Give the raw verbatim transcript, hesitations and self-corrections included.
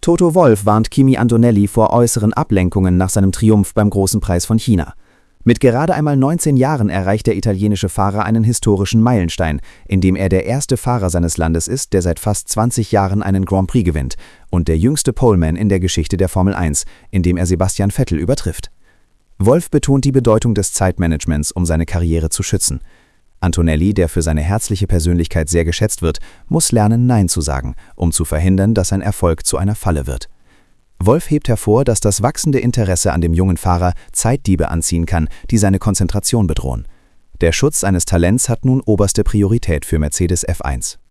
Toto Wolff warnt Kimi Antonelli vor äußeren Ablenkungen nach seinem Triumph beim Großen Preis von China. Mit gerade einmal neunzehn Jahren erreicht der italienische Fahrer einen historischen Meilenstein, indem er der erste Fahrer seines Landes ist, der seit fast zwanzig Jahren einen Grand Prix gewinnt, und der jüngste Poleman in der Geschichte der Formel eins, indem er Sebastian Vettel übertrifft. Wolff betont die Bedeutung des Zeitmanagements, um seine Karriere zu schützen. Antonelli, der für seine herzliche Persönlichkeit sehr geschätzt wird, muss lernen, Nein zu sagen, um zu verhindern, dass sein Erfolg zu einer Falle wird. Wolff hebt hervor, dass das wachsende Interesse an dem jungen Fahrer Zeitdiebe anziehen kann, die seine Konzentration bedrohen. Der Schutz seines Talents hat nun oberste Priorität für Mercedes F eins.